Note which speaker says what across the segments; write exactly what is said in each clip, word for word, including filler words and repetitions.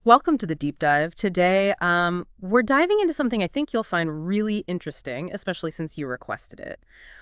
Speaker 1: Welcome to the deep dive. Today, um, we're diving into something I think you'll find really interesting, especially since you requested it.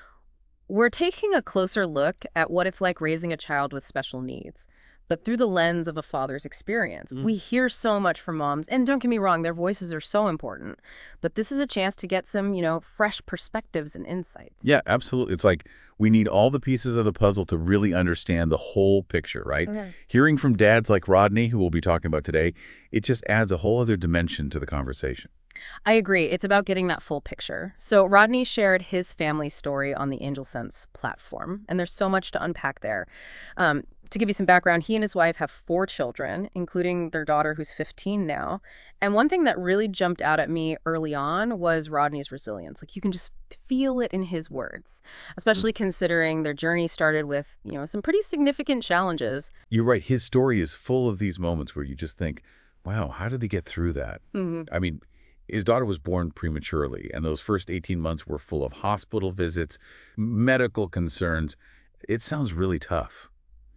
Speaker 1: We're taking a closer look at what it's like raising a child with special needs, but through the lens of a father's experience.
Speaker 2: Mm.
Speaker 1: We hear so much from moms, and don't get me wrong, their voices are so important, but this is a chance to get some, you know, fresh perspectives and insights.
Speaker 2: Yeah, absolutely. It's like we need all the pieces of the puzzle to really understand the whole picture, right?
Speaker 1: Okay.
Speaker 2: Hearing from dads like Rodney, who we'll be talking about today, it just adds a whole other dimension to the conversation.
Speaker 1: I agree. It's about getting that full picture. So Rodney shared his family story on the Angel Sense platform, and there's so much to unpack there. Um, to give you some background, he and his wife have four children, including their daughter who's fifteen now. And one thing that really jumped out at me early on was Rodney's resilience. Like you can just feel it in his words,
Speaker 2: Mm.
Speaker 1: especially considering their journey started with, you know, some pretty significant challenges.
Speaker 2: You're right. His story is full of these moments where you just think, wow, how did they get through that?
Speaker 1: Mhm.
Speaker 2: I mean, his daughter was born prematurely, and those first eighteen months were full of hospital visits, medical concerns. It sounds really tough.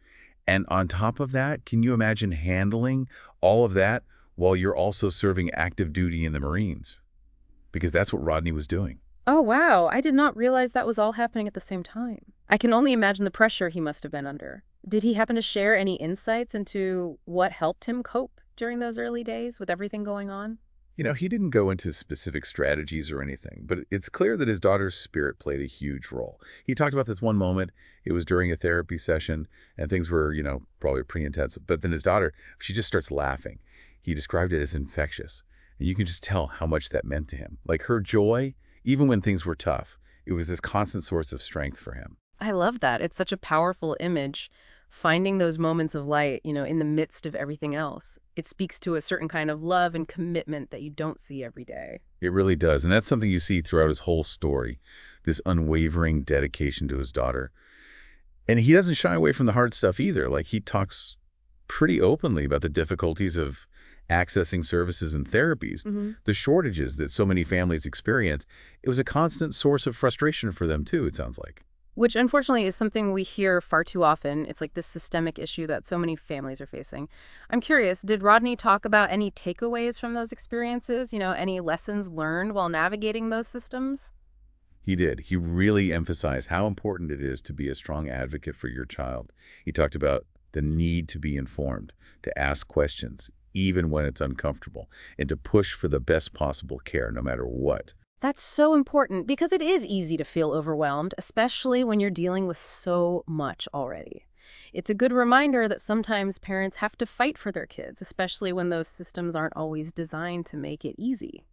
Speaker 2: And on top of that, can you imagine handling all of that while you're also serving active duty in the Marines? Because that's what Rodney was doing.
Speaker 1: Oh, wow. I did not realize that was all happening at the same time. I can only imagine the pressure he must have been under. Did he happen to share any insights into what helped him cope during those early days with everything going on?
Speaker 2: You know, he didn't go into specific strategies or anything, but it's clear that his daughter's spirit played a huge role. He talked about this one moment. It was during a therapy session, and things were, you know, probably pretty intense. But then his daughter, she just starts laughing. He described it as infectious. And you can just tell how much that meant to him. Like her joy, even when things were tough, it was this constant source of strength for him.
Speaker 1: I love that. It's such a powerful image, finding those moments of light, you know, in the midst of everything else. It speaks to a certain kind of love and commitment that you don't see every day.
Speaker 2: It really does. And that's something you see throughout his whole story, this unwavering dedication to his daughter. And he doesn't shy away from the hard stuff either. Like he talks pretty openly about the difficulties of accessing services and therapies,
Speaker 1: Hmm.
Speaker 2: the shortages that so many families experience. It was a constant source of frustration for them too, it sounds like.
Speaker 1: Which unfortunately is something we hear far too often. It's like this systemic issue that so many families are facing. I'm curious, did Rodney talk about any takeaways from those experiences? You know, any lessons learned while navigating those systems?
Speaker 2: He did. He really emphasized how important it is to be a strong advocate for your child. He talked about the need to be informed, to ask questions, even when it's uncomfortable, and to push for the best possible care no matter what.
Speaker 1: That's so important because it is easy to feel overwhelmed, especially when you're dealing with so much already. It's a good reminder that sometimes parents have to fight for their kids, especially when those systems aren't always designed to make it easy.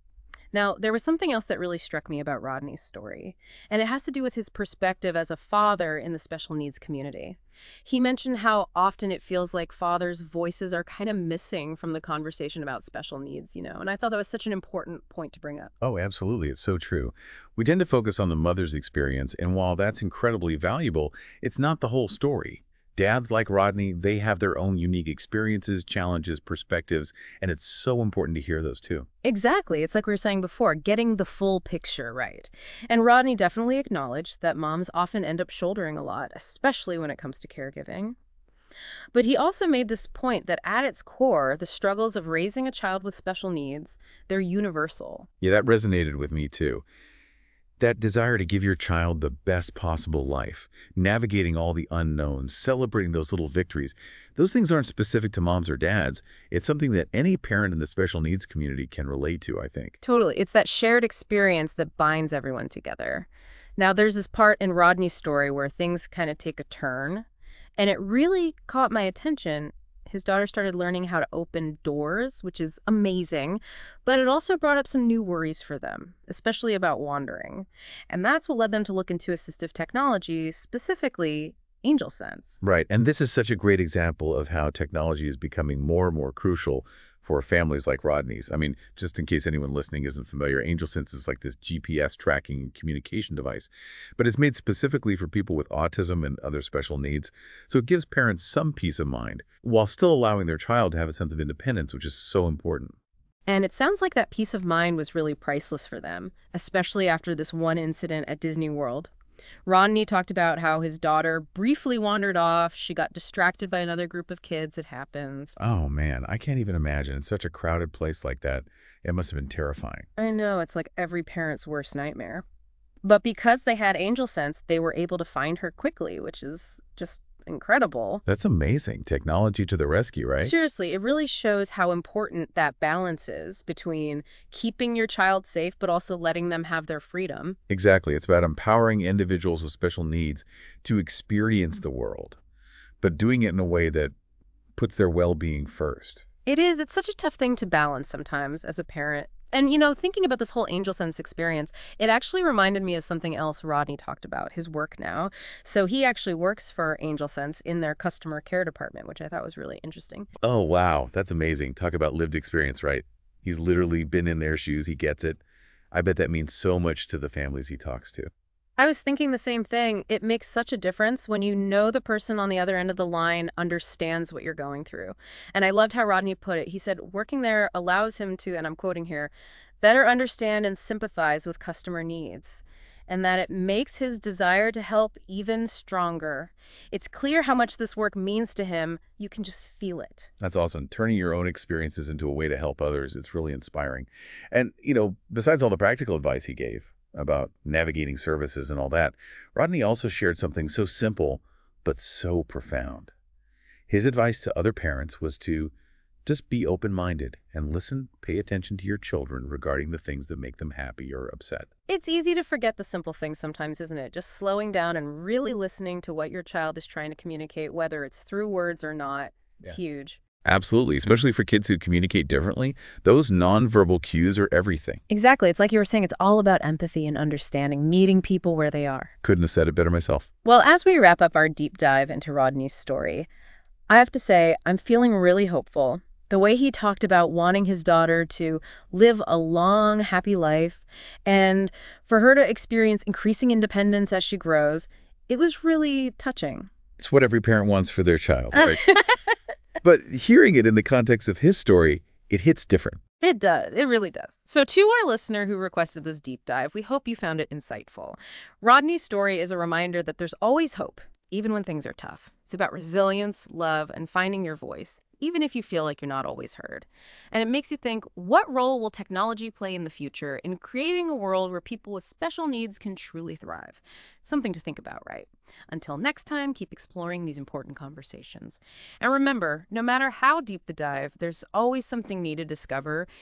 Speaker 1: Now, there was something else that really struck me about Rodney's story, and it has to do with his perspective as a father in the special needs community. He mentioned how often it feels like fathers' voices are kind of missing from the conversation about special needs, you know, and I thought that was such an important point to bring up.
Speaker 2: Oh, absolutely. It's so true. We tend to focus on the mother's experience, and while that's incredibly valuable, it's not the whole story. Dads like Rodney, they have their own unique experiences, challenges, perspectives, and it's so important to hear those too.
Speaker 1: Exactly. It's like we were saying before, getting the full picture right. And Rodney definitely acknowledged that moms often end up shouldering a lot, especially when it comes to caregiving. But he also made this point that at its core, the struggles of raising a child with special needs, they're universal.
Speaker 2: Yeah, that resonated with me too. That desire to give your child the best possible life, navigating all the unknowns, celebrating those little victories, those things aren't specific to moms or dads. It's something that any parent in the special needs community can relate to, I think.
Speaker 1: Totally. It's that shared experience that binds everyone together. Now, there's this part in Rodney's story where things kind of take a turn, and it really caught my attention. His daughter started learning how to open doors, which is amazing, but it also brought up some new worries for them, especially about wandering. And that's what led them to look into assistive technology, specifically Angel Sense.
Speaker 2: Right. And this is such a great example of how technology is becoming more and more crucial for families like Rodney's. I mean, just in case anyone listening isn't familiar, AngelSense is like this G P S tracking and communication device, but it's made specifically for people with autism and other special needs. So it gives parents some peace of mind while still allowing their child to have a sense of independence, which is so important.
Speaker 1: And it sounds like that peace of mind was really priceless for them, especially after this one incident at Disney World. Rodney talked about how his daughter briefly wandered off. She got distracted by another group of kids. It happens.
Speaker 2: Oh, man, I can't even imagine. In such a crowded place like that, it must have been terrifying.
Speaker 1: I know, it's like every parent's worst nightmare. But because they had angel sense, they were able to find her quickly, which is just incredible.
Speaker 2: That's amazing. Technology to the rescue, right?
Speaker 1: Seriously, it really shows how important that balance is between keeping your child safe, but also letting them have their freedom.
Speaker 2: Exactly. It's about empowering individuals with special needs to experience the world, but doing it in a way that puts their well-being first.
Speaker 1: It is. It's such a tough thing to balance sometimes as a parent. And, you know, thinking about this whole angel sense experience, it actually reminded me of something else Rodney talked about, his work now. So he actually works for Angel Sense in their customer care department, which I thought was really interesting.
Speaker 2: Oh, wow. That's amazing. Talk about lived experience, right? He's literally been in their shoes. He gets it. I bet that means so much to the families he talks to.
Speaker 1: I was thinking the same thing. It makes such a difference when you know the person on the other end of the line understands what you're going through. And I loved how Rodney put it. He said, working there allows him to, and I'm quoting here, better understand and sympathize with customer needs, and that it makes his desire to help even stronger. It's clear how much this work means to him. You can just feel it.
Speaker 2: That's awesome. Turning your own experiences into a way to help others, it's really inspiring. And, you know, besides all the practical advice he gave about navigating services and all that, Rodney also shared something so simple but so profound. His advice to other parents was to just be open-minded and listen, pay attention to your children regarding the things that make them happy or upset.
Speaker 1: It's easy to forget the simple things sometimes, isn't it? Just slowing down and really listening to what your child is trying to communicate, whether it's through words or not. It's
Speaker 2: Yeah.
Speaker 1: huge.
Speaker 2: Absolutely, especially for kids who communicate differently. Those nonverbal cues are everything.
Speaker 1: Exactly. It's like you were saying, it's all about empathy and understanding, meeting people where they are.
Speaker 2: Couldn't have said it better myself.
Speaker 1: Well, as we wrap up our deep dive into Rodney's story, I have to say I'm feeling really hopeful. The way he talked about wanting his daughter to live a long, happy life and for her to experience increasing independence as she grows, it was really touching.
Speaker 2: It's what every parent wants for their child, right? But hearing it in the context of his story, it hits different.
Speaker 1: It does. It really does. So to our listener who requested this deep dive, we hope you found it insightful. Rodney's story is a reminder that there's always hope, even when things are tough. It's about resilience, love, and finding your voice, even if you feel like you're not always heard. And it makes you think, what role will technology play in the future in creating a world where people with special needs can truly thrive? Something to think about, right? Until next time, keep exploring these important conversations. And remember, no matter how deep the dive, there's always something new to discover